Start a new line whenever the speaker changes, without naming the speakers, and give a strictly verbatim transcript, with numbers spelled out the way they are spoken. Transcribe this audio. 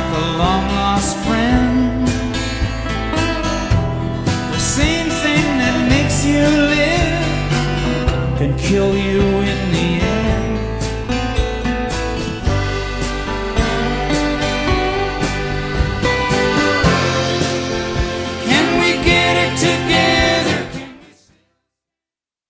like a long lost friend. The same thing that makes you live can kill you